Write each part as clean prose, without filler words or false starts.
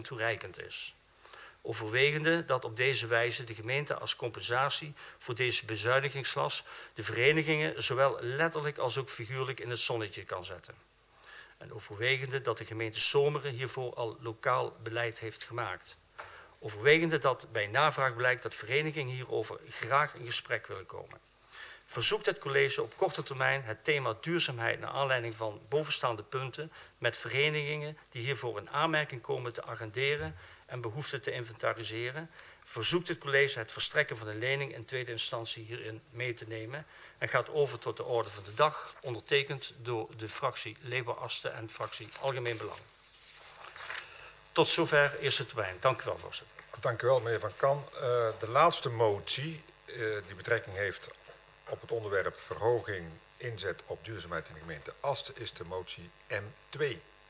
toereikend is. Overwegende dat op deze wijze de gemeente als compensatie voor deze bezuinigingslast de verenigingen zowel letterlijk als ook figuurlijk in het zonnetje kan zetten. En overwegende dat de gemeente Zomeren hiervoor al lokaal beleid heeft gemaakt. Overwegende dat bij navraag blijkt dat verenigingen hierover graag in gesprek willen komen. Verzoekt het college op korte termijn het thema duurzaamheid naar aanleiding van bovenstaande punten met verenigingen die hiervoor in aanmerking komen te agenderen en behoeften te inventariseren. Verzoekt het college het verstrekken van een lening in tweede instantie hierin mee te nemen en gaat over tot de orde van de dag, ondertekend door de fractie Leeuwen-Asten en fractie Algemeen Belang. Tot zover eerste termijn. Dank u wel, voorzitter. Dank u wel, meneer Van Kan. De laatste motie die betrekking heeft op het onderwerp verhoging inzet op duurzaamheid in de gemeente Asten is de motie M2.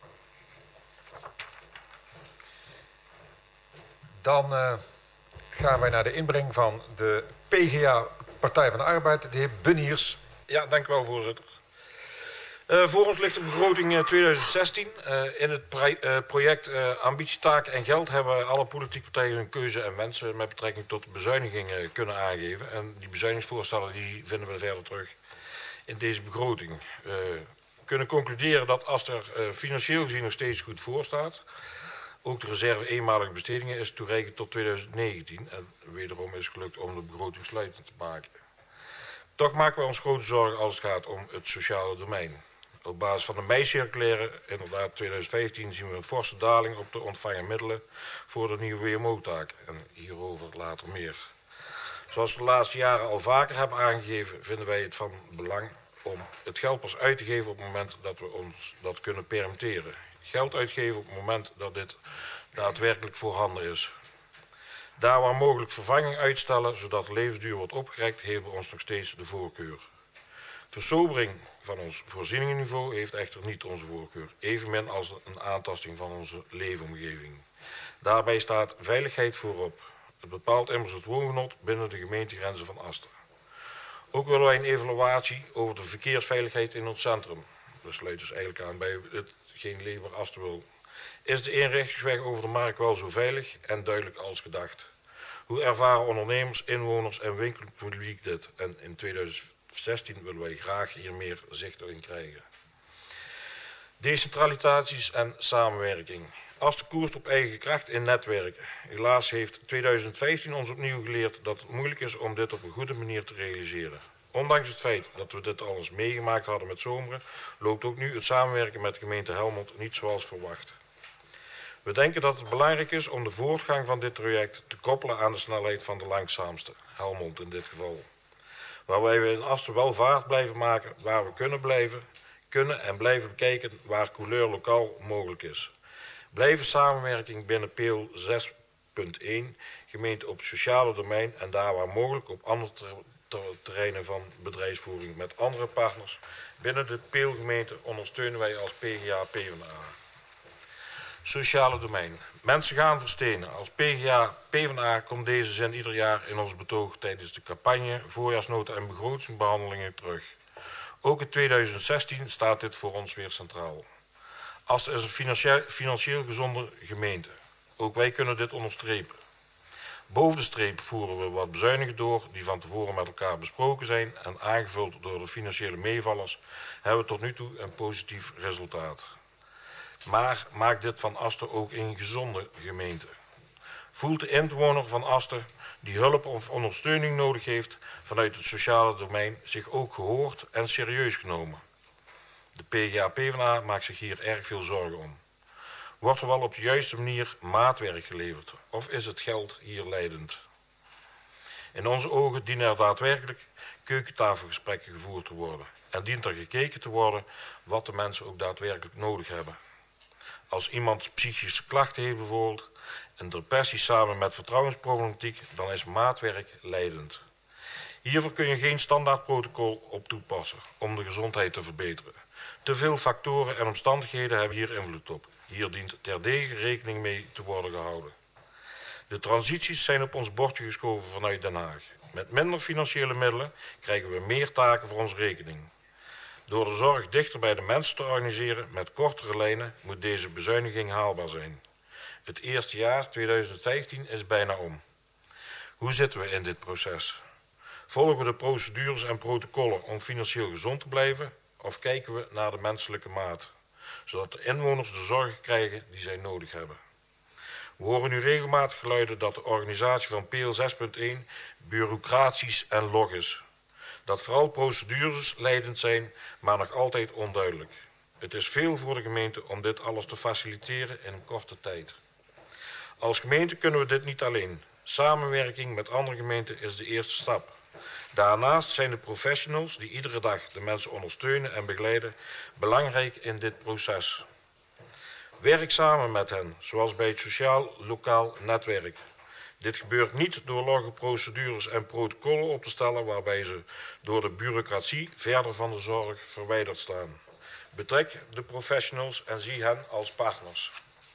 Dan gaan wij naar de inbreng van de PGA Partij van de Arbeid, de heer Bunniers. Ja, dank u wel, voorzitter. Voor ons ligt de begroting 2016. In het project Ambitie, Taken en Geld hebben alle politieke partijen hun keuze en wensen met betrekking tot bezuinigingen kunnen aangeven. En die bezuinigingsvoorstellen die vinden we verder terug in deze begroting. We kunnen concluderen dat Aster financieel gezien nog steeds goed voor staat. Ook de reserve eenmalige bestedingen is toereikend tot 2019. En wederom is het gelukt om de begroting sluitend te maken. Toch maken we ons grote zorgen als het gaat om het sociale domein. Op basis van de mei-circulaire, inderdaad 2015, zien we een forse daling op de ontvangen middelen voor de nieuwe WMO-taak. En hierover later meer. Zoals we de laatste jaren al vaker hebben aangegeven, vinden wij het van belang om het geld pas uit te geven op het moment dat we ons dat kunnen permitteren. Geld uitgeven op het moment dat dit daadwerkelijk voorhanden is. Daar waar mogelijk vervanging uitstellen, zodat de levensduur wordt opgerekt, heeft bij ons nog steeds de voorkeur. Versobering van ons voorzieningenniveau heeft echter niet onze voorkeur, evenmin als een aantasting van onze leefomgeving. Daarbij staat veiligheid voorop. Het bepaalt immers het woongenot binnen de gemeentegrenzen van Aster. Ook willen wij een evaluatie over de verkeersveiligheid in ons centrum. Dat sluit dus eigenlijk aan bij hetgeen Leeuwen Aster wil. Is de eenrichtingsweg over de markt wel zo veilig en duidelijk als gedacht? Hoe ervaren ondernemers, inwoners en winkelpubliek dit? En in 2016 willen wij graag hier meer zicht in krijgen. Decentralisaties en samenwerking. Aster koerst op eigen kracht in netwerken. Helaas heeft 2015 ons opnieuw geleerd dat het moeilijk is om dit op een goede manier te realiseren. Ondanks het feit dat we dit al eens meegemaakt hadden met Zomeren, loopt ook nu het samenwerken met de gemeente Helmond niet zoals verwacht. We denken dat het belangrijk is om de voortgang van dit project te koppelen aan de snelheid van de langzaamste, Helmond in dit geval. Waarbij we in Aster wel vaart blijven maken waar we kunnen en blijven bekijken waar couleur lokaal mogelijk is. Blijven samenwerking binnen PO 6.1, gemeente op sociale domein en daar waar mogelijk op andere terreinen van bedrijfsvoering met andere partners. Binnen de PO-gemeente ondersteunen wij als PGA PvdA. Sociale domein. Mensen gaan verstenen. Als PGA PvdA komt deze zin ieder jaar in ons betoog tijdens de campagne, voorjaarsnota en begrotingsbehandelingen terug. Ook in 2016 staat dit voor ons weer centraal. Aster is een financieel gezonde gemeente. Ook wij kunnen dit onderstrepen. Boven de streep voeren we wat bezuinigingen door die van tevoren met elkaar besproken zijn en aangevuld door de financiële meevallers hebben we tot nu toe een positief resultaat. Maar maakt dit van Aster ook een gezonde gemeente? Voelt de inwoner van Aster die hulp of ondersteuning nodig heeft vanuit het sociale domein zich ook gehoord en serieus genomen? De PGA PvdA maakt zich hier erg veel zorgen om. Wordt er wel op de juiste manier maatwerk geleverd of is het geld hier leidend? In onze ogen dienen er daadwerkelijk keukentafelgesprekken gevoerd te worden en dient er gekeken te worden wat de mensen ook daadwerkelijk nodig hebben. Als iemand psychische klachten heeft bijvoorbeeld, een depressie samen met vertrouwensproblematiek, dan is maatwerk leidend. Hiervoor kun je geen standaard protocol op toepassen om de gezondheid te verbeteren. Te veel factoren en omstandigheden hebben hier invloed op. Hier dient terdege rekening mee te worden gehouden. De transities zijn op ons bordje geschoven vanuit Den Haag. Met minder financiële middelen krijgen we meer taken voor onze rekening. Door de zorg dichter bij de mensen te organiseren met kortere lijnen moet deze bezuiniging haalbaar zijn. Het eerste jaar, 2015, is bijna om. Hoe zitten we in dit proces? Volgen we de procedures en protocollen om financieel gezond te blijven of kijken we naar de menselijke maat, zodat de inwoners de zorg krijgen die zij nodig hebben? We horen nu regelmatig geluiden dat de organisatie van PL 6.1 bureaucratisch en log is. Dat vooral procedures leidend zijn, maar nog altijd onduidelijk. Het is veel voor de gemeente om dit alles te faciliteren in een korte tijd. Als gemeente kunnen we dit niet alleen. Samenwerking met andere gemeenten is de eerste stap. Daarnaast zijn de professionals die iedere dag de mensen ondersteunen en begeleiden belangrijk in dit proces. Werk samen met hen, zoals bij het Sociaal Lokaal Netwerk. Dit gebeurt niet door logge procedures en protocollen op te stellen waarbij ze door de bureaucratie verder van de zorg verwijderd staan. Betrek de professionals en zie hen als partners.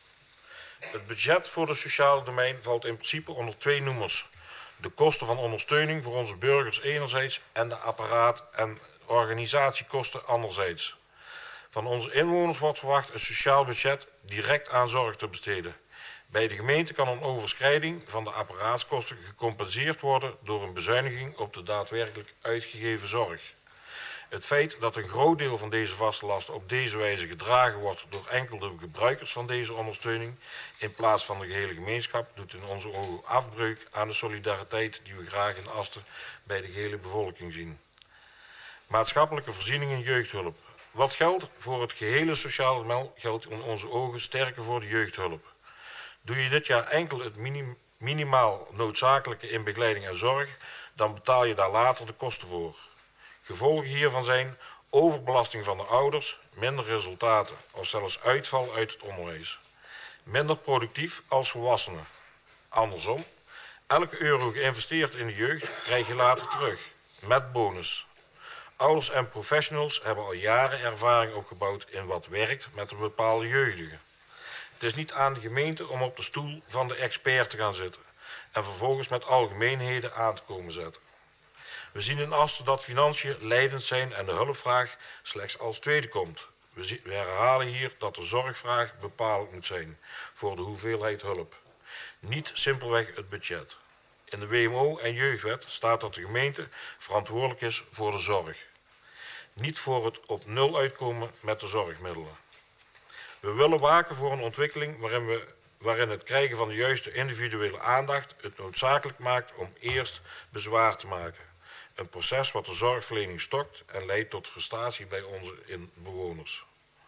Het budget voor de sociale domein valt in principe onder 2 noemers. De kosten van ondersteuning voor onze burgers enerzijds en de apparaat- en organisatiekosten anderzijds. Van onze inwoners wordt verwacht een sociaal budget direct aan zorg te besteden. Bij de gemeente kan een overschrijding van de apparaatskosten gecompenseerd worden door een bezuiniging op de daadwerkelijk uitgegeven zorg. Het feit dat een groot deel van deze vaste lasten op deze wijze gedragen wordt door enkel de gebruikers van deze ondersteuning in plaats van de gehele gemeenschap doet in onze ogen afbreuk aan de solidariteit die we graag in Asten bij de gehele bevolking zien. Maatschappelijke voorzieningen jeugdhulp. Wat geldt voor het gehele sociale mel geldt in onze ogen sterker voor de jeugdhulp. Doe je dit jaar enkel het minimaal noodzakelijke in begeleiding en zorg, dan betaal je daar later de kosten voor. Gevolgen hiervan zijn overbelasting van de ouders, minder resultaten of zelfs uitval uit het onderwijs. Minder productief als volwassenen. Andersom, elke euro geïnvesteerd in de jeugd krijg je later terug, met bonus. Ouders en professionals hebben al jaren ervaring opgebouwd in wat werkt met een bepaalde jeugdige. Het is niet aan de gemeente om op de stoel van de expert te gaan zitten en vervolgens met algemeenheden aan te komen zetten. We zien in Asten dat financiën leidend zijn en de hulpvraag slechts als tweede komt. We herhalen hier dat de zorgvraag bepalend moet zijn voor de hoeveelheid hulp. Niet simpelweg het budget. In de WMO en jeugdwet staat dat de gemeente verantwoordelijk is voor de zorg. Niet voor het op nul uitkomen met de zorgmiddelen. We willen waken voor een ontwikkeling waarin het krijgen van de juiste individuele aandacht het noodzakelijk maakt om eerst bezwaar te maken. Een proces wat de zorgverlening stokt en leidt tot frustratie bij onze bewoners.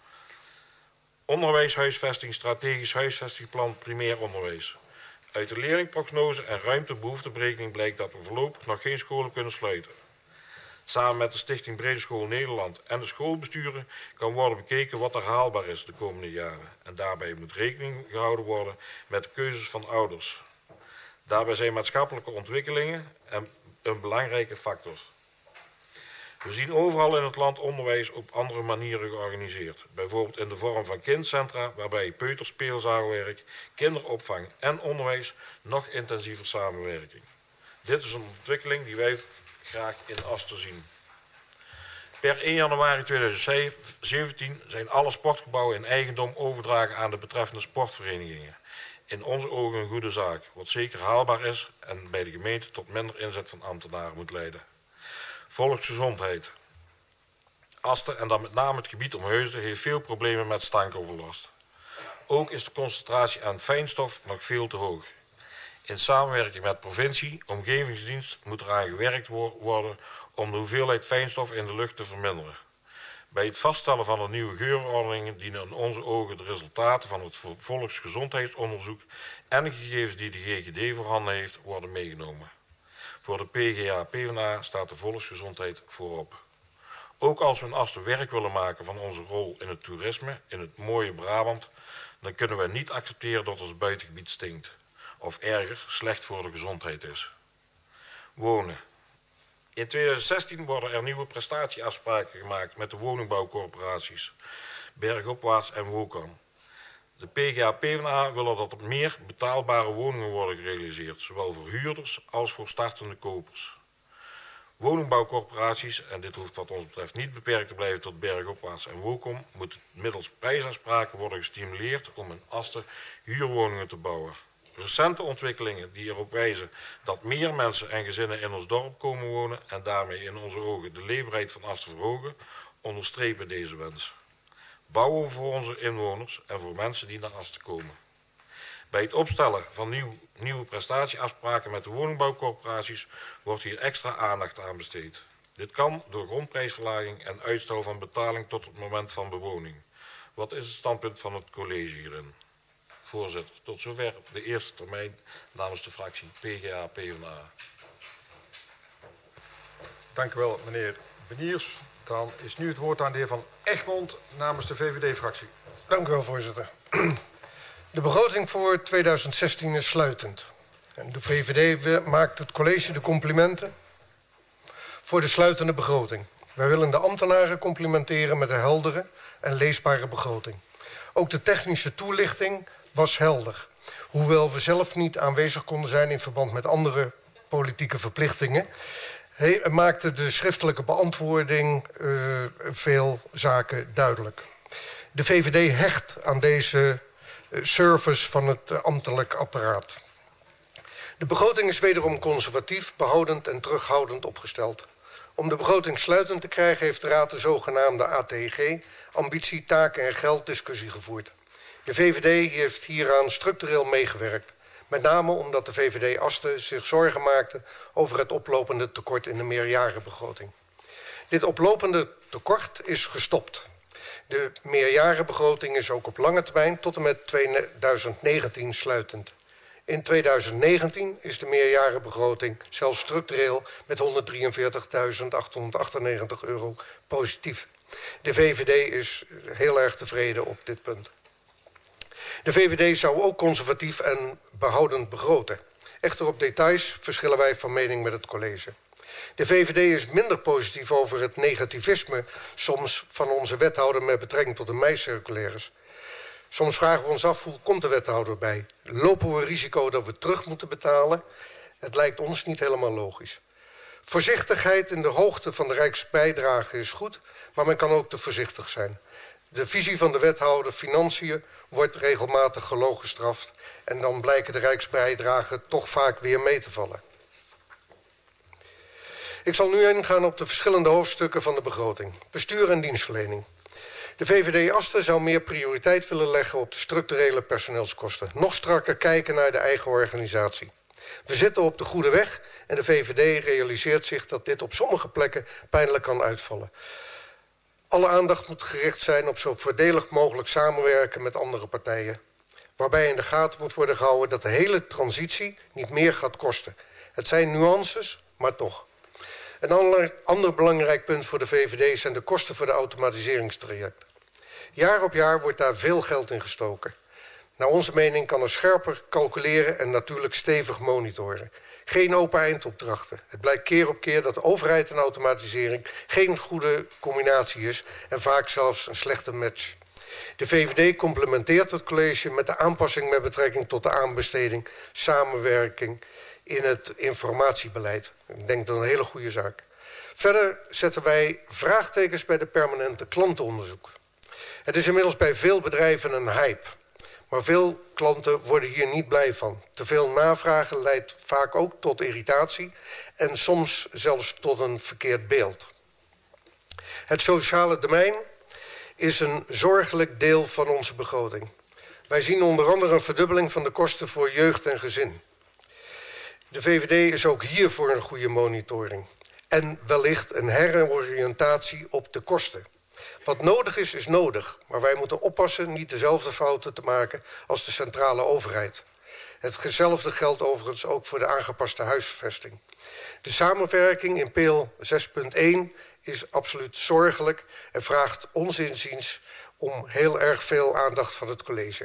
Onderwijshuisvesting, strategisch huisvestingsplan, primair onderwijs. Uit de leerlingprognose en ruimtebehoefteberekening blijkt dat we voorlopig nog geen scholen kunnen sluiten. Samen met de Stichting Brede School Nederland en de schoolbesturen kan worden bekeken wat er haalbaar is de komende jaren. En daarbij moet rekening gehouden worden met de keuzes van ouders. Daarbij zijn maatschappelijke ontwikkelingen een belangrijke factor. We zien overal in het land onderwijs op andere manieren georganiseerd. Bijvoorbeeld in de vorm van kindcentra, waarbij peuterspeelzaalwerk, kinderopvang en onderwijs nog intensiever samenwerken. Dit is een ontwikkeling die wij graag in Asten zien. Per 1 januari 2017 zijn alle sportgebouwen in eigendom overgedragen aan de betreffende sportverenigingen. In onze ogen een goede zaak, wat zeker haalbaar is en bij de gemeente tot minder inzet van ambtenaren moet leiden. Volksgezondheid. Asten en dan met name het gebied om Heusden heeft veel problemen met stankoverlast. Ook is de concentratie aan fijnstof nog veel te hoog. In samenwerking met provincie, omgevingsdienst moet eraan gewerkt worden om de hoeveelheid fijnstof in de lucht te verminderen. Bij het vaststellen van de nieuwe geurverordeningen dienen in onze ogen de resultaten van het volksgezondheidsonderzoek en de gegevens die de GGD voorhanden heeft worden meegenomen. Voor de PGA-PvdA staat de volksgezondheid voorop. Ook als we in Asten werk willen maken van onze rol in het toerisme, in het mooie Brabant, dan kunnen we niet accepteren dat ons buitengebied stinkt. Of erger, slecht voor de gezondheid is. Wonen. In 2016 worden er nieuwe prestatieafspraken gemaakt met de woningbouwcorporaties, Bergopwaarts en Wokan. De PGA-PvdA willen dat er meer betaalbare woningen worden gerealiseerd, zowel voor huurders als voor startende kopers. Woningbouwcorporaties, en dit hoeft wat ons betreft niet beperkt te blijven tot Bergopwaarts en Wokom, moet middels prijsafspraken worden gestimuleerd om in Asten huurwoningen te bouwen. Recente ontwikkelingen die erop wijzen dat meer mensen en gezinnen in ons dorp komen wonen en daarmee in onze ogen de leefbaarheid van Asten verhogen, onderstrepen deze wens. Bouwen voor onze inwoners en voor mensen die naar Asten komen. Bij het opstellen van nieuwe prestatieafspraken met de woningbouwcorporaties wordt hier extra aandacht aan besteed. Dit kan door grondprijsverlaging en uitstel van betaling tot het moment van bewoning. Wat is het standpunt van het college hierin? Voorzitter, tot zover de eerste termijn namens de fractie PGA-PvdA. Dank u wel, meneer Beniers. Dan is nu het woord aan de heer Van Egmond namens de VVD-fractie. Dank u wel, voorzitter. De begroting voor 2016 is sluitend. En de VVD maakt het college de complimenten voor de sluitende begroting. Wij willen de ambtenaren complimenteren met een heldere en leesbare begroting. Ook de technische toelichting was helder. Hoewel we zelf niet aanwezig konden zijn in verband met andere politieke verplichtingen, maakte de schriftelijke beantwoording veel zaken duidelijk. De VVD hecht aan deze service van het ambtelijk apparaat. De begroting is wederom conservatief, behoudend en terughoudend opgesteld. Om de begroting sluitend te krijgen heeft de Raad de zogenaamde ATG, ambitie, taken en geld, discussie gevoerd. De VVD heeft hieraan structureel meegewerkt. Met name omdat de VVD Asten zich zorgen maakte over het oplopende tekort in de meerjarenbegroting. Dit oplopende tekort is gestopt. De meerjarenbegroting is ook op lange termijn tot en met 2019 sluitend. In 2019 is de meerjarenbegroting zelfs structureel met €143.898 positief. De VVD is heel erg tevreden op dit punt. De VVD zou ook conservatief en behoudend begroten. Echter op details verschillen wij van mening met het college. De VVD is minder positief over het negativisme soms van onze wethouder met betrekking tot de meicirculaires. Soms vragen we ons af, hoe komt de wethouder bij? Lopen we risico dat we terug moeten betalen? Het lijkt ons niet helemaal logisch. Voorzichtigheid in de hoogte van de rijksbijdrage is goed, maar men kan ook te voorzichtig zijn. De visie van de wethouder Financiën wordt regelmatig gelogenstraft en dan blijken de rijksbijdragen toch vaak weer mee te vallen. Ik zal nu ingaan op de verschillende hoofdstukken van de begroting. Bestuur en dienstverlening. De VVD Asten zou meer prioriteit willen leggen op de structurele personeelskosten. Nog strakker kijken naar de eigen organisatie. We zitten op de goede weg en de VVD realiseert zich dat dit op sommige plekken pijnlijk kan uitvallen. Alle aandacht moet gericht zijn op zo voordelig mogelijk samenwerken met andere partijen. Waarbij in de gaten moet worden gehouden dat de hele transitie niet meer gaat kosten. Het zijn nuances, maar toch. Een ander belangrijk punt voor de VVD zijn de kosten voor de automatiseringstraject. Jaar op jaar wordt daar veel geld in gestoken. Naar onze mening kan er scherper calculeren en natuurlijk stevig monitoren. Geen open eindopdrachten. Het blijkt keer op keer dat de overheid en automatisering geen goede combinatie is en vaak zelfs een slechte match. De VVD complementeert het college met de aanpassing met betrekking tot de aanbesteding, samenwerking in het informatiebeleid. Ik denk dat een hele goede zaak. Verder zetten wij vraagtekens bij de permanente klantenonderzoek. Het is inmiddels bij veel bedrijven een hype. Maar veel klanten worden hier niet blij van. Te veel navragen leidt vaak ook tot irritatie en soms zelfs tot een verkeerd beeld. Het sociale domein is een zorgelijk deel van onze begroting. Wij zien onder andere een verdubbeling van de kosten voor jeugd en gezin. De VVD is ook hier voor een goede monitoring. En wellicht een heroriëntatie op de kosten. Wat nodig is, is nodig. Maar wij moeten oppassen niet dezelfde fouten te maken als de centrale overheid. Hetzelfde geldt overigens ook voor de aangepaste huisvesting. De samenwerking in PEEL 6.1 is absoluut zorgelijk en vraagt ons inziens om heel erg veel aandacht van het college.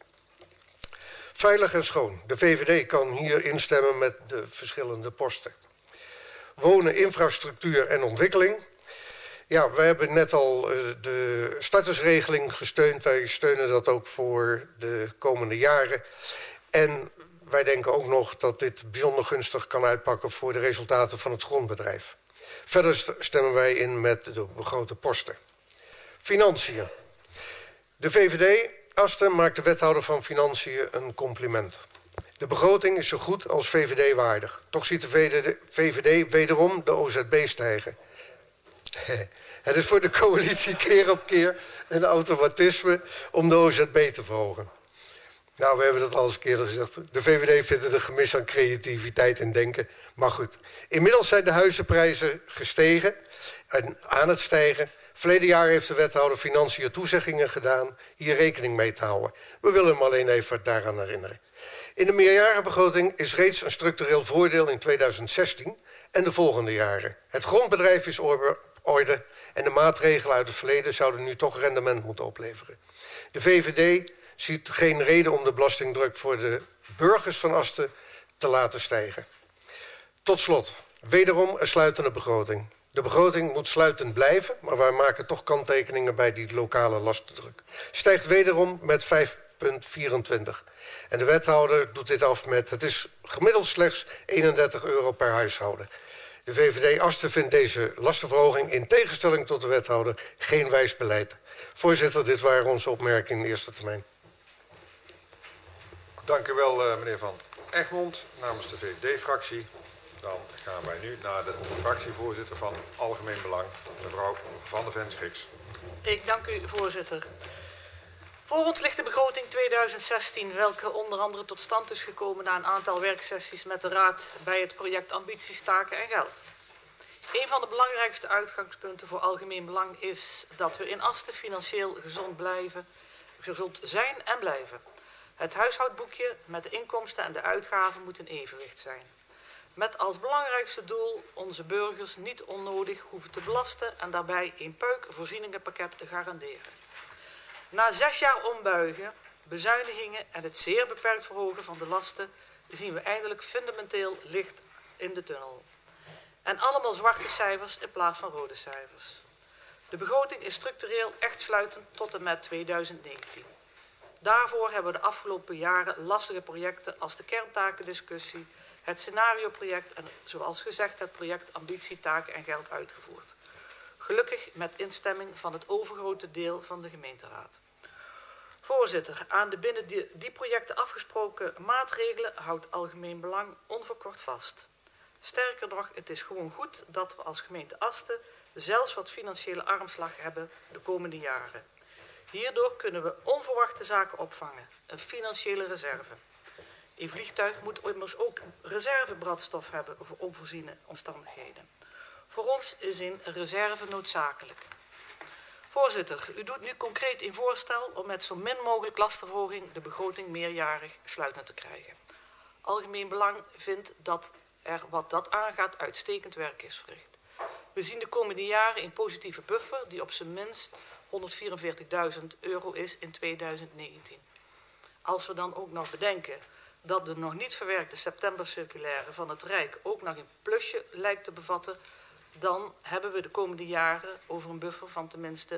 Veilig en schoon. De VVD kan hier instemmen met de verschillende posten. Wonen, infrastructuur en ontwikkeling. Ja, wij hebben net al de startersregeling gesteund. Wij steunen dat ook voor de komende jaren. En wij denken ook nog dat dit bijzonder gunstig kan uitpakken voor de resultaten van het grondbedrijf. Verder stemmen wij in met de begrote posten. Financiën. De VVD Asten maakt de wethouder van Financiën een compliment. De begroting is zo goed als VVD waardig. Toch ziet de VVD wederom de OZB stijgen. Het is voor de coalitie keer op keer een automatisme om de OZB te verhogen. Nou, we hebben dat al eens eerder gezegd. De VVD vindt het een gemis aan creativiteit en denken. Maar goed, inmiddels zijn de huizenprijzen gestegen en aan het stijgen. Verleden jaar heeft de wethouder Financiën toezeggingen gedaan hier rekening mee te houden. We willen hem alleen even daaraan herinneren. In de meerjarenbegroting is reeds een structureel voordeel in 2016 en de volgende jaren. Het grondbedrijf is op orde en de maatregelen uit het verleden zouden nu toch rendement moeten opleveren. De VVD ziet geen reden om de belastingdruk voor de burgers van Asten te laten stijgen. Tot slot, wederom een sluitende begroting. De begroting moet sluitend blijven, maar wij maken toch kanttekeningen bij die lokale lastendruk. Stijgt wederom met 5,24. En de wethouder doet dit af met, het is gemiddeld slechts €31 per huishouden. De VVD Asten vindt deze lastenverhoging in tegenstelling tot de wethouder geen wijs beleid. Voorzitter, dit waren onze opmerkingen in de eerste termijn. Dank u wel, meneer Van Egmond, namens de VVD-fractie. Dan gaan wij nu naar de fractievoorzitter van Algemeen Belang, mevrouw Van der Ven-Schriks. Ik dank u, voorzitter. Voor ons ligt de begroting 2016, welke onder andere tot stand is gekomen na een aantal werksessies met de Raad bij het project Ambities, Taken en Geld. Een van de belangrijkste uitgangspunten voor Algemeen Belang is dat we in Asten financieel gezond zijn en blijven. Het huishoudboekje met de inkomsten en de uitgaven moet in evenwicht zijn. Met als belangrijkste doel onze burgers niet onnodig hoeven te belasten en daarbij een puik voorzieningenpakket te garanderen. Na 6 jaar ombuigen, bezuinigingen en het zeer beperkt verhogen van de lasten zien we eindelijk fundamenteel licht in de tunnel. En allemaal zwarte cijfers in plaats van rode cijfers. De begroting is structureel echt sluitend tot en met 2019. Daarvoor hebben we de afgelopen jaren lastige projecten als de kerntakendiscussie, het scenarioproject en zoals gezegd het project Ambitie, Taken en Geld uitgevoerd. Gelukkig met instemming van het overgrote deel van de gemeenteraad. Voorzitter, aan de binnen die projecten afgesproken maatregelen houdt Algemeen Belang onverkort vast. Sterker nog, het is gewoon goed dat we als gemeente Asten zelfs wat financiële armslag hebben de komende jaren. Hierdoor kunnen we onverwachte zaken opvangen, een financiële reserve. Een vliegtuig moet immers ook reservebrandstof hebben voor onvoorziene omstandigheden. Voor ons is een reserve noodzakelijk. Voorzitter, u doet nu concreet een voorstel om met zo min mogelijk lastenverhoging de begroting meerjarig sluitend te krijgen. Algemeen Belang vindt dat er wat dat aangaat uitstekend werk is verricht. We zien de komende jaren een positieve buffer die op zijn minst €144.000 is in 2019. Als we dan ook nog bedenken dat de nog niet verwerkte septembercirculaire van het Rijk ook nog een plusje lijkt te bevatten, dan hebben we de komende jaren over een buffer van tenminste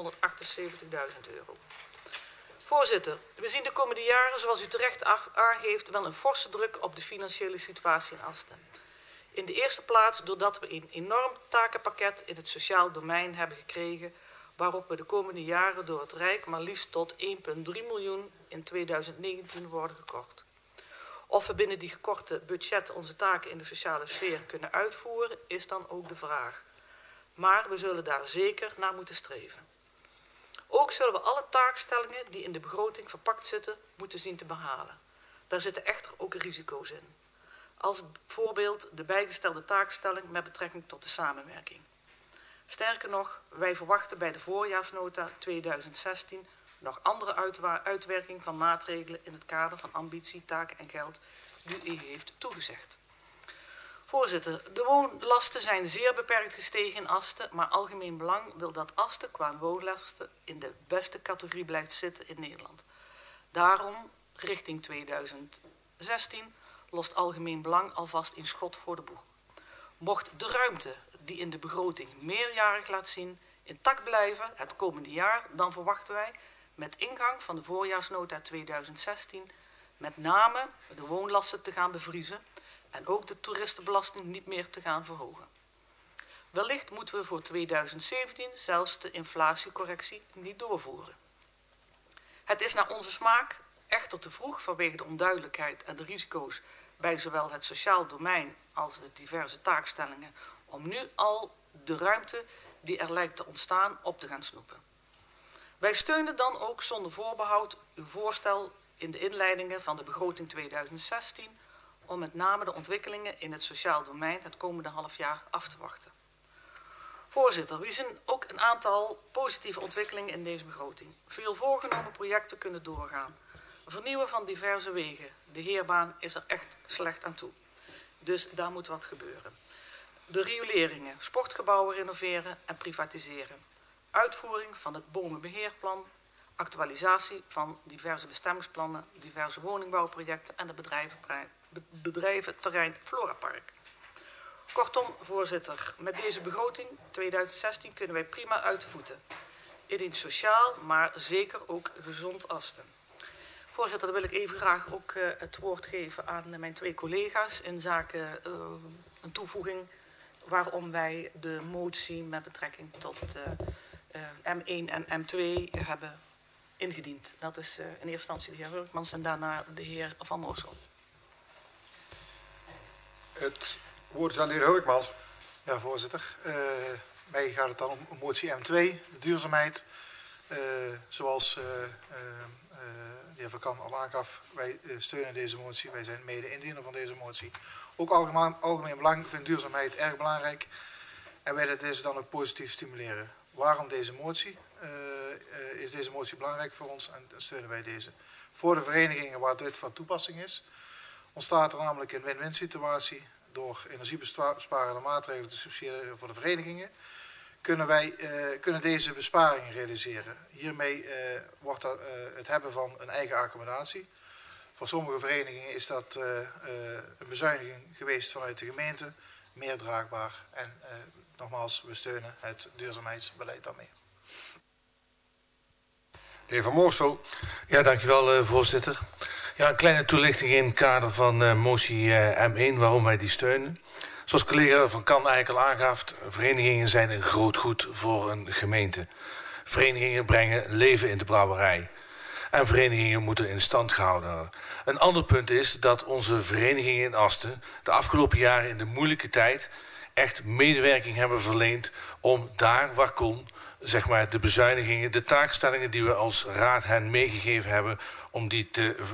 €378.000. Voorzitter, we zien de komende jaren, zoals u terecht aangeeft, wel een forse druk op de financiële situatie in Asten. In de eerste plaats doordat we een enorm takenpakket in het sociaal domein hebben gekregen, waarop we de komende jaren door het Rijk maar liefst tot 1,3 miljoen in 2019 worden gekort. Of we binnen die gekorte budget onze taken in de sociale sfeer kunnen uitvoeren, is dan ook de vraag. Maar we zullen daar zeker naar moeten streven. Ook zullen we alle taakstellingen die in de begroting verpakt zitten, moeten zien te behalen. Daar zitten echter ook risico's in. Als bijvoorbeeld de bijgestelde taakstelling met betrekking tot de samenwerking. Sterker nog, wij verwachten bij de voorjaarsnota 2016 nog andere uitwerking van maatregelen in het kader van Ambitie, Taken en Geld die u heeft toegezegd. Voorzitter, de woonlasten zijn zeer beperkt gestegen in Asten, maar Algemeen Belang wil dat Asten qua woonlasten in de beste categorie blijft zitten in Nederland. Daarom, richting 2016, lost Algemeen Belang alvast een schot voor de boeg. Mocht de ruimte die in de begroting meerjarig laat zien intact blijven het komende jaar, dan verwachten wij met ingang van de voorjaarsnota 2016 met name de woonlasten te gaan bevriezen en ook de toeristenbelasting niet meer te gaan verhogen. Wellicht moeten we voor 2017 zelfs de inflatiecorrectie niet doorvoeren. Het is naar onze smaak echter te vroeg vanwege de onduidelijkheid en de risico's bij zowel het sociaal domein als de diverse taakstellingen om nu al de ruimte die er lijkt te ontstaan op te gaan snoepen. Wij steunen dan ook zonder voorbehoud uw voorstel in de inleidingen van de begroting 2016 om met name de ontwikkelingen in het sociaal domein het komende halfjaar af te wachten. Voorzitter, we zien ook een aantal positieve ontwikkelingen in deze begroting. Veel voorgenomen projecten kunnen doorgaan. Vernieuwen van diverse wegen. De heerbaan is er echt slecht aan toe. Dus daar moet wat gebeuren. De rioleringen, sportgebouwen renoveren en privatiseren. Uitvoering van het bomenbeheerplan. Actualisatie van diverse bestemmingsplannen, diverse woningbouwprojecten en de bedrijventerrein Florapark. Kortom, voorzitter, met deze begroting 2016 kunnen wij prima uit de voeten. In een sociaal, maar zeker ook gezond Asten. Voorzitter, dan wil ik even graag ook het woord geven aan mijn twee collega's in zaken een toevoeging waarom wij de motie met betrekking tot M1 en M2 hebben ingediend. Dat is in eerste instantie de heer Hurkmans en daarna de heer Van Moorsel. Het woord is aan de heer Hurkmans. Ja, voorzitter. Mij gaat het dan om motie M2, de duurzaamheid. Zoals de heer Van Kan al aangaf, wij steunen deze motie. Wij zijn mede-indiener van deze motie. Ook algemeen belang vindt duurzaamheid erg belangrijk. En wij willen deze dan ook positief stimuleren. Waarom deze motie? Is deze motie belangrijk voor ons en steunen wij deze. Voor de verenigingen waar dit van toepassing is, ontstaat er namelijk een win-win situatie. Door energiebesparende maatregelen te subsidiëren voor de verenigingen, kunnen deze besparingen realiseren. Hiermee wordt het hebben van een eigen accommodatie. Voor sommige verenigingen is dat een bezuiniging geweest vanuit de gemeente, meer draagbaar. En nogmaals, we steunen het duurzaamheidsbeleid daarmee. De heer Van Moorsel. Ja, dankjewel voorzitter. Ja, een kleine toelichting in het kader van motie M1, waarom wij die steunen. Zoals collega Van Kan eigenlijk al aangaf, verenigingen zijn een groot goed voor een gemeente. Verenigingen brengen leven in de brouwerij. En verenigingen moeten in stand gehouden worden. Een ander punt is dat onze verenigingen in Asten de afgelopen jaren in de moeilijke tijd echt medewerking hebben verleend om daar waar kon, zeg maar, de bezuinigingen, de taakstellingen die we als raad hen meegegeven hebben, om die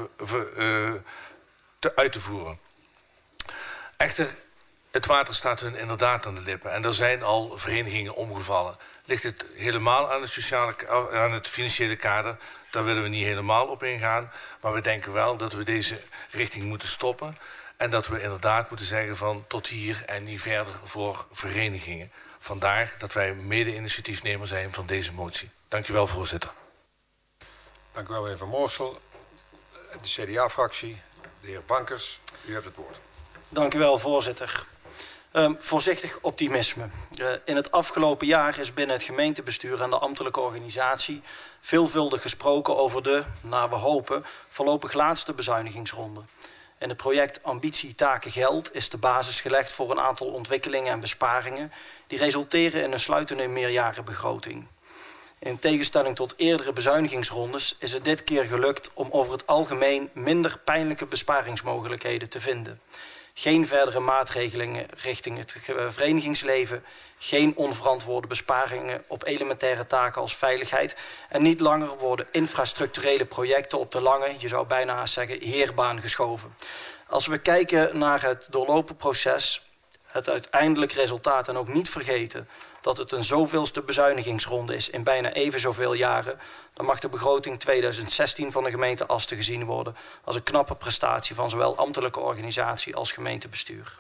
uit te voeren. Echter, het water staat hun inderdaad aan de lippen en er zijn al verenigingen omgevallen. Ligt het helemaal aan het financiële kader? Daar willen we niet helemaal op ingaan, maar we denken wel dat we deze richting moeten stoppen en dat we inderdaad moeten zeggen van tot hier en niet verder voor verenigingen. Vandaar dat wij mede-initiatiefnemer zijn van deze motie. Dank u wel, voorzitter. Dank u wel, meneer Van Moorsel. De CDA-fractie, de heer Bankers, u hebt het woord. Dank u wel, voorzitter. Voorzichtig optimisme. In het afgelopen jaar is binnen het gemeentebestuur en de ambtelijke organisatie veelvuldig gesproken over de, naar we hopen, voorlopig laatste bezuinigingsronde. In het project Ambitie Taken Geld is de basis gelegd voor een aantal ontwikkelingen en besparingen die resulteren in een sluitende meerjarenbegroting. In tegenstelling tot eerdere bezuinigingsrondes is het dit keer gelukt om over het algemeen minder pijnlijke besparingsmogelijkheden te vinden. Geen verdere maatregelingen richting het verenigingsleven, geen onverantwoorde besparingen op elementaire taken als veiligheid en niet langer worden infrastructurele projecten op de lange, je zou bijna haast zeggen, heerbaan geschoven. Als we kijken naar het doorlopen proces, het uiteindelijk resultaat en ook niet vergeten dat het een zoveelste bezuinigingsronde is in bijna even zoveel jaren, dan mag de begroting 2016 van de gemeente Asten gezien worden als een knappe prestatie van zowel ambtelijke organisatie als gemeentebestuur.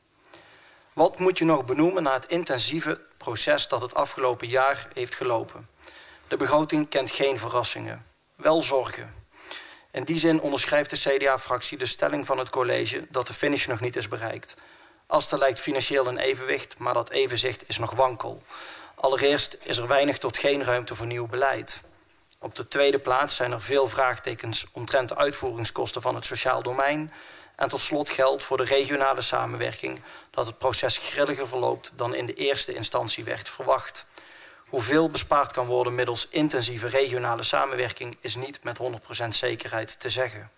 Wat moet je nog benoemen na het intensieve proces dat het afgelopen jaar heeft gelopen? De begroting kent geen verrassingen, wel zorgen. In die zin onderschrijft de CDA-fractie de stelling van het college dat de finish nog niet is bereikt. Asten lijkt financieel in evenwicht, maar dat evenzicht is nog wankel. Allereerst is er weinig tot geen ruimte voor nieuw beleid. Op de tweede plaats zijn er veel vraagtekens omtrent de uitvoeringskosten van het sociaal domein. En tot slot geldt voor de regionale samenwerking dat het proces grilliger verloopt dan in de eerste instantie werd verwacht. Hoeveel bespaard kan worden middels intensieve regionale samenwerking is niet met 100% zekerheid te zeggen.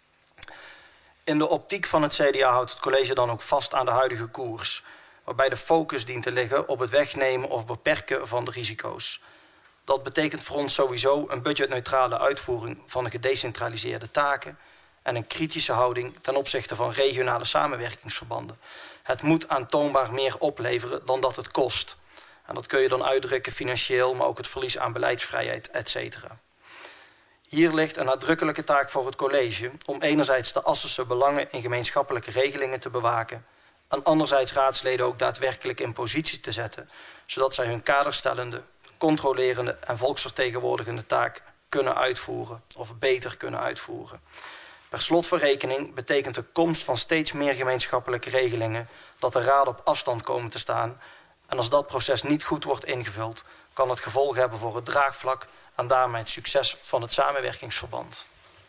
In de optiek van het CDA houdt het college dan ook vast aan de huidige koers, waarbij de focus dient te liggen op het wegnemen of beperken van de risico's. Dat betekent voor ons sowieso een budgetneutrale uitvoering van de gedecentraliseerde taken en een kritische houding ten opzichte van regionale samenwerkingsverbanden. Het moet aantoonbaar meer opleveren dan dat het kost. En dat kun je dan uitdrukken financieel, maar ook het verlies aan beleidsvrijheid, etc. Hier ligt een nadrukkelijke taak voor het college om enerzijds de Assense belangen in gemeenschappelijke regelingen te bewaken en anderzijds raadsleden ook daadwerkelijk in positie te zetten, zodat zij hun kaderstellende, controlerende en volksvertegenwoordigende taak kunnen uitvoeren of beter kunnen uitvoeren. Per slot van rekening betekent de komst van steeds meer gemeenschappelijke regelingen dat de raden op afstand komen te staan. En als dat proces niet goed wordt ingevuld, kan het gevolg hebben voor het draagvlak en daarmee het succes van het samenwerkingsverband.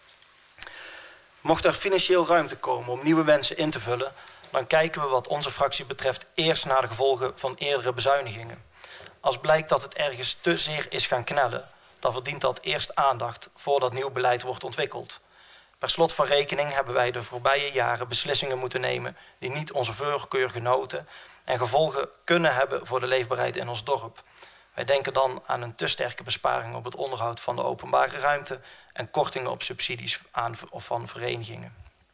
Mocht er financieel ruimte komen om nieuwe wensen in te vullen, dan kijken we wat onze fractie betreft eerst naar de gevolgen van eerdere bezuinigingen. Als blijkt dat het ergens te zeer is gaan knellen, dan verdient dat eerst aandacht voordat nieuw beleid wordt ontwikkeld. Per slot van rekening hebben wij de voorbije jaren beslissingen moeten nemen die niet onze voorkeur genoten en gevolgen kunnen hebben voor de leefbaarheid in ons dorp. Wij denken dan aan een te sterke besparing op het onderhoud van de openbare ruimte en kortingen op subsidies aan of van verenigingen.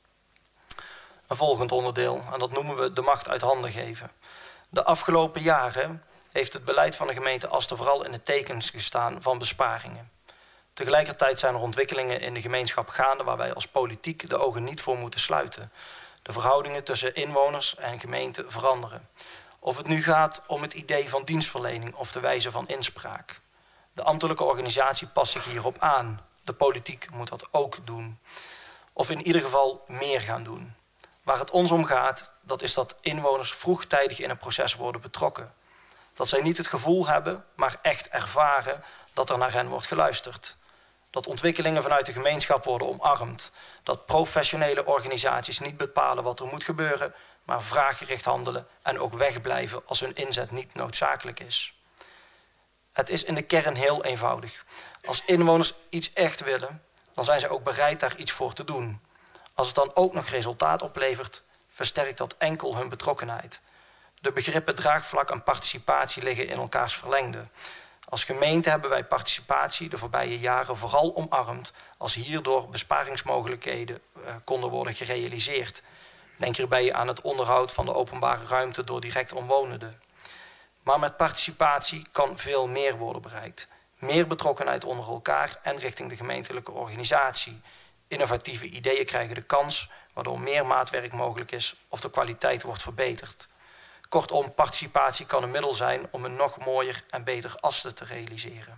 Een volgend onderdeel, en dat noemen we de macht uit handen geven. De afgelopen jaren heeft het beleid van de gemeente Asten vooral in het teken gestaan van besparingen. Tegelijkertijd zijn er ontwikkelingen in de gemeenschap gaande waar wij als politiek de ogen niet voor moeten sluiten. De verhoudingen tussen inwoners en gemeente veranderen. Of het nu gaat om het idee van dienstverlening of de wijze van inspraak. De ambtelijke organisatie past zich hierop aan. De politiek moet dat ook doen. Of in ieder geval meer gaan doen. Waar het ons om gaat, dat is dat inwoners vroegtijdig in een proces worden betrokken. Dat zij niet het gevoel hebben, maar echt ervaren dat er naar hen wordt geluisterd. Dat ontwikkelingen vanuit de gemeenschap worden omarmd. Dat professionele organisaties niet bepalen wat er moet gebeuren, maar vraaggericht handelen en ook wegblijven als hun inzet niet noodzakelijk is. Het is in de kern heel eenvoudig. Als inwoners iets echt willen, dan zijn ze ook bereid daar iets voor te doen. Als het dan ook nog resultaat oplevert, versterkt dat enkel hun betrokkenheid. De begrippen draagvlak en participatie liggen in elkaars verlengde. Als gemeente hebben wij participatie de voorbije jaren vooral omarmd als hierdoor besparingsmogelijkheden konden worden gerealiseerd. Denk hierbij aan het onderhoud van de openbare ruimte door direct omwonenden. Maar met participatie kan veel meer worden bereikt. Meer betrokkenheid onder elkaar en richting de gemeentelijke organisatie. Innovatieve ideeën krijgen de kans, waardoor meer maatwerk mogelijk is of de kwaliteit wordt verbeterd. Kortom, participatie kan een middel zijn om een nog mooier en beter Asten te realiseren.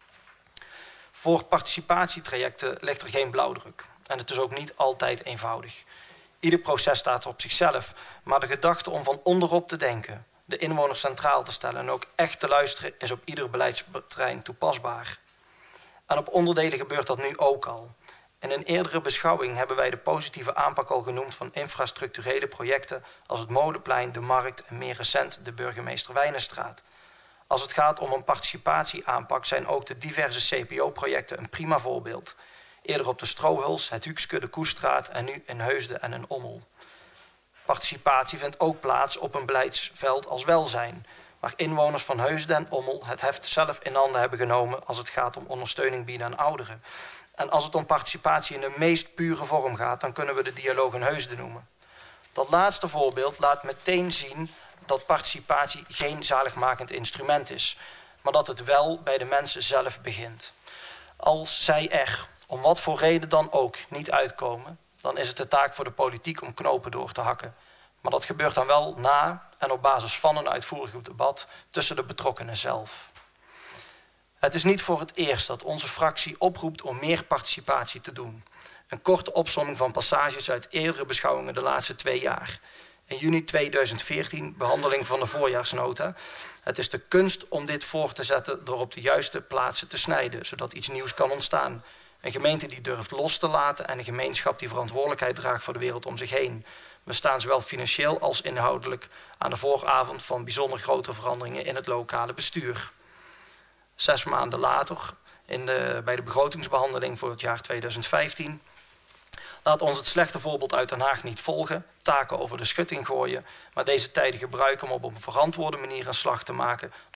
Voor participatietrajecten ligt er geen blauwdruk. En het is ook niet altijd eenvoudig. Ieder proces staat op zichzelf, maar de gedachte om van onderop te denken, de inwoners centraal te stellen en ook echt te luisteren is op ieder beleidsterrein toepasbaar. En op onderdelen gebeurt dat nu ook al. In een eerdere beschouwing hebben wij de positieve aanpak al genoemd van infrastructurele projecten als het Molenplein, de Markt en meer recent de Burgemeester Wijnenstraat. Als het gaat om een participatieaanpak zijn ook de diverse CPO-projecten een prima voorbeeld. Eerder op de Strohuls, het Huukske, de Koestraat en nu in Heusden en in Ommel. Participatie vindt ook plaats op een beleidsveld als welzijn, waar inwoners van Heusden en Ommel het heft zelf in handen hebben genomen als het gaat om ondersteuning bieden aan ouderen. En als het om participatie in de meest pure vorm gaat, dan kunnen we de dialoog in Heusden noemen. Dat laatste voorbeeld laat meteen zien dat participatie geen zaligmakend instrument is, maar dat het wel bij de mensen zelf begint. Als zij er, om wat voor reden dan ook, niet uitkomen, dan is het de taak voor de politiek om knopen door te hakken. Maar dat gebeurt dan wel na en op basis van een uitvoerig debat tussen de betrokkenen zelf. Het is niet voor het eerst dat onze fractie oproept om meer participatie te doen. Een korte opsomming van passages uit eerdere beschouwingen de laatste 2 jaar. In juni 2014 behandeling van de voorjaarsnota. Het is de kunst om dit voor te zetten door op de juiste plaatsen te snijden, zodat iets nieuws kan ontstaan. Een gemeente die durft los te laten en een gemeenschap die verantwoordelijkheid draagt voor de wereld om zich heen. We staan zowel financieel als inhoudelijk aan de vooravond van bijzonder grote veranderingen in het lokale bestuur. 6 maanden later, bij de begrotingsbehandeling voor het jaar 2015... laat ons het slechte voorbeeld uit Den Haag niet volgen, taken over de schutting gooien, maar deze tijden gebruiken om op een verantwoorde manier een slag te maken